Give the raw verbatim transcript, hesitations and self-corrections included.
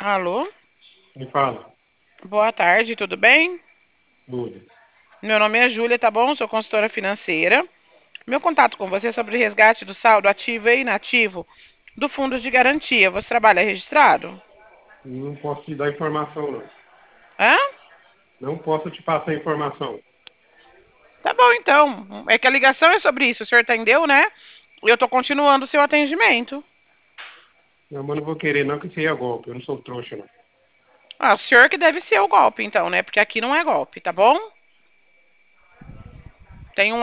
Alô? Me fala, Boa tarde, tudo bem? tudo. Meu nome é Júlia, tá bom? Sou consultora financeira. Meu contato com você é sobre resgate do saldo ativo e inativo do fundo de garantia. Você trabalha registrado? Não posso te dar informação, não. Hã? Não posso te passar informação. Tá bom, então. É que a ligação é sobre isso. O senhor atendeu, né? E eu tô continuando o seu atendimento. Não, mas não vou querer, não, que isso aí é golpe. Eu não sou trouxa, não. Ah, o senhor que deve ser o golpe, então, né? Porque aqui não é golpe, tá bom? Tem um